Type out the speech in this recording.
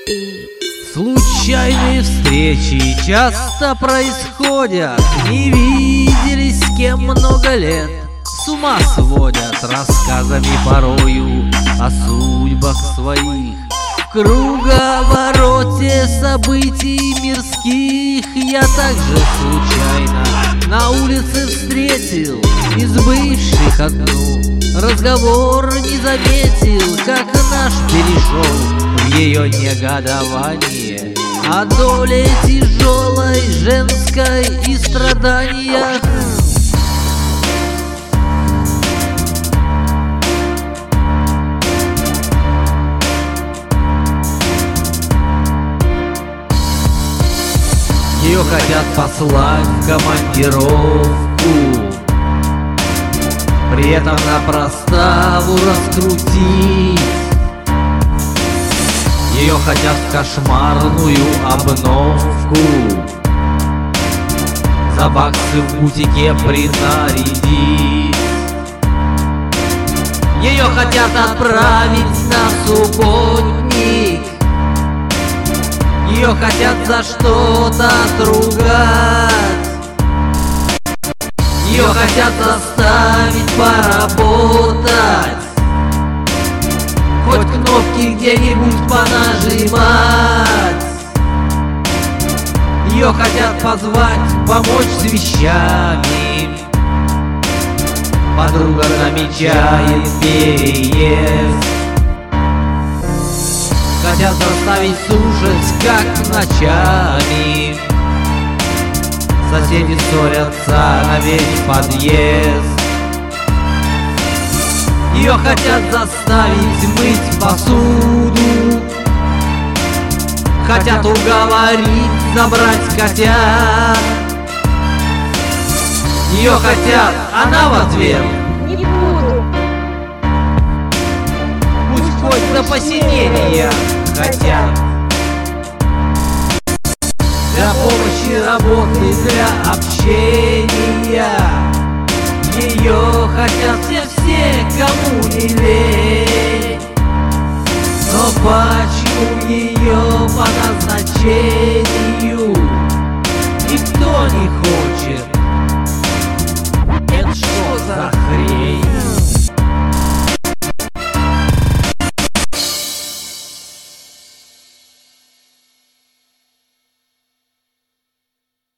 Случайные встречи часто происходят, не виделись с кем много лет. С ума сводят рассказами порою о судьбах своих. В круговороте событий мирских я также случайно на улице встретил из бывших одну. Разговор не заметил, как наш перешел в ее негодование о доле тяжелой женской и страданиях. Ее хотят послать в командировку, при этом на проставу раскрутить. Ее хотят в кошмарную обновку, за баксы в бутике принарядить. Ее хотят отправить на субботник, ее хотят за что-то отругать. Ее хотят заставить поработать, хоть кнопки где-нибудь понажимать. Ее хотят позвать, помочь с вещами. Подруга намечает переезд. Хотят заставить слушать, как ночами соседи ссорятся на весь подъезд. Ее хотят заставить мыть посуду, хотят уговорить забрать котят. Ее хотят, она в ответ: не буду. Пусть хоть до посинения хотят. Для помощи, работы, для общения ее хотят все, кому не лень. Но почему ее по назначению никто не хочет